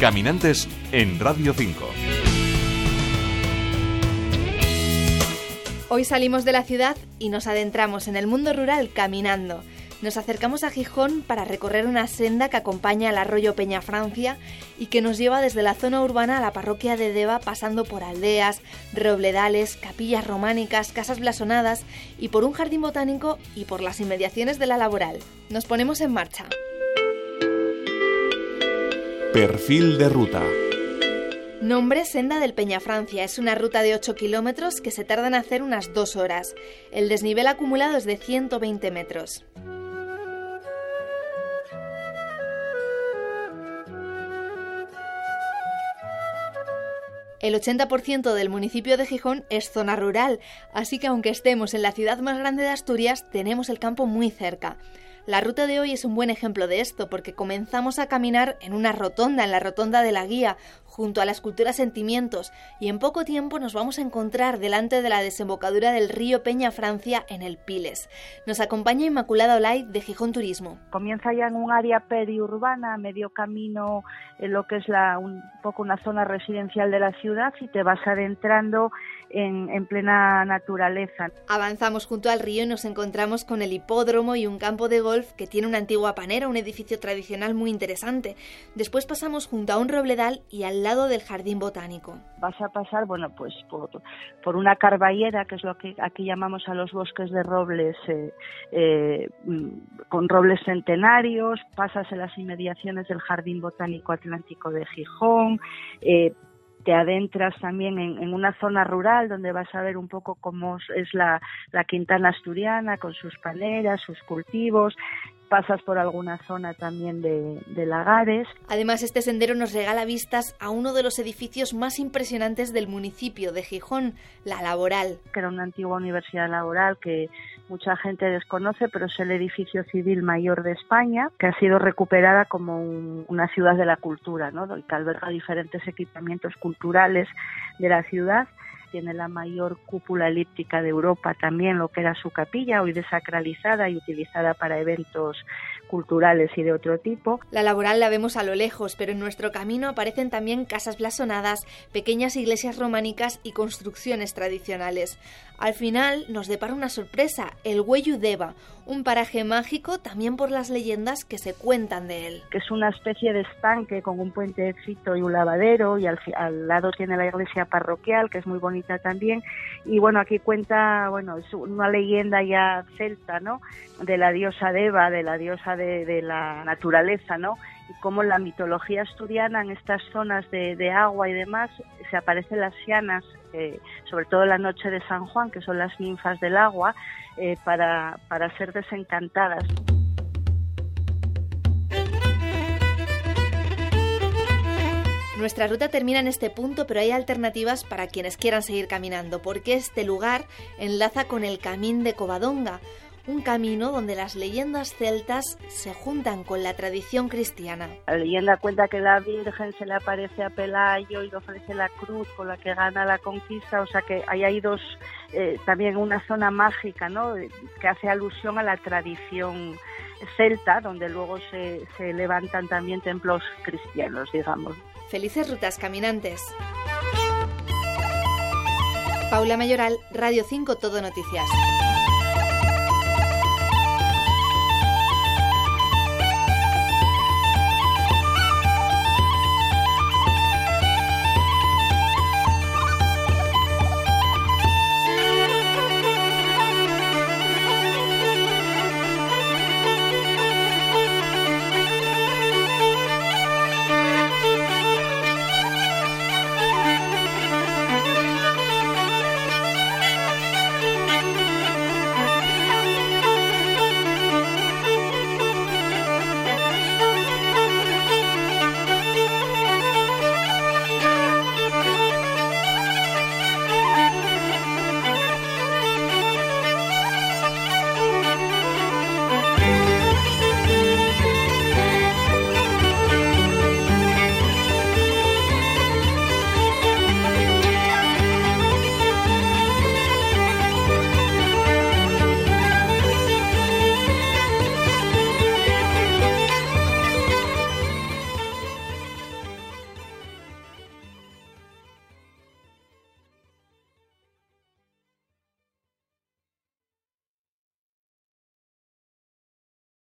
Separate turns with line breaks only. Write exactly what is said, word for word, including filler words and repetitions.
Caminantes en Radio cinco.
Hoy salimos de la ciudad y nos adentramos en el mundo rural caminando. Nos acercamos a Gijón para recorrer una senda que acompaña al arroyo Peñafrancia y que nos lleva desde la zona urbana a la parroquia de Deva, pasando por aldeas, robledales, capillas románicas, casas blasonadas y por un jardín botánico y por las inmediaciones de la Laboral. Nos ponemos en marcha.
Perfil de ruta.
Nombre: Senda del Peñafrancia. Es una ruta de ocho kilómetros que se tarda en hacer unas dos horas. El desnivel acumulado es de ciento veinte metros. El ochenta por ciento del municipio de Gijón es zona rural, así que aunque estemos en la ciudad más grande de Asturias, tenemos el campo muy cerca. La ruta de hoy es un buen ejemplo de esto, porque comenzamos a caminar en una rotonda, en la rotonda de la Guía, junto a la escultura Sentimientos, y en poco tiempo nos vamos a encontrar delante de la desembocadura del río Peñafrancia en el Piles. Nos acompaña Inmaculada Olay de Gijón Turismo.
Comienza ya en un área periurbana, medio camino en lo que es la, un poco una zona residencial de la ciudad, y te vas adentrando en, en plena naturaleza.
Avanzamos junto al río y nos encontramos con el hipódromo y un campo de golf que tiene una antigua panera, un edificio tradicional muy interesante. Después pasamos junto a un robledal y al lado del jardín botánico.
Vas a pasar, bueno, pues por, por una carballera, que es lo que aquí llamamos a los bosques de robles, eh, eh, con robles centenarios. Pasas en las inmediaciones del Jardín Botánico Atlántico de Gijón. Eh, te adentras también en, en una zona rural donde vas a ver un poco cómo es la, la Quintana asturiana, con sus paneras, sus cultivos. Pasas por alguna zona también de, de lagares.
Además, este sendero nos regala vistas a uno de los edificios más impresionantes del municipio de Gijón, la Laboral.
Que era una antigua universidad laboral que mucha gente desconoce, pero es el edificio civil mayor de España, que ha sido recuperada como un, una ciudad de la cultura, ¿no? Que alberga diferentes equipamientos culturales de la ciudad. Tiene la mayor cúpula elíptica de Europa también, lo que era su capilla, hoy desacralizada y utilizada para eventos culturales y de otro tipo.
La Laboral la vemos a lo lejos, pero en nuestro camino aparecen también casas blasonadas, pequeñas iglesias románicas y construcciones tradicionales. Al final nos depara una sorpresa, el Güello Deva, un paraje mágico también por las leyendas que se cuentan de él.
Que es una especie de estanque con un puentecito y un lavadero, y al, al lado tiene la iglesia parroquial, que es muy bonita también. Y bueno, aquí cuenta, bueno, es una leyenda ya celta, ¿no? De la diosa Deva, de la diosa de, de la naturaleza, ¿no? Y cómo en la mitología asturiana, en estas zonas de, de agua y demás, se aparecen las xianas, eh, sobre todo la noche de San Juan, que son las ninfas del agua, eh, para, para ser desencantadas.
Nuestra ruta termina en este punto, pero hay alternativas para quienes quieran seguir caminando, porque este lugar enlaza con el Camín de Covadonga, un camino donde las leyendas celtas se juntan con la tradición cristiana.
La leyenda cuenta que la Virgen se le aparece a Pelayo y le ofrece la cruz con la que gana la conquista, o sea que ahí hay dos, eh, también una zona mágica, ¿no?, que hace alusión a la tradición celta, donde luego se, se levantan también templos cristianos, digamos.
Felices rutas, caminantes. Paula Mayoral, Radio cinco Todo Noticias.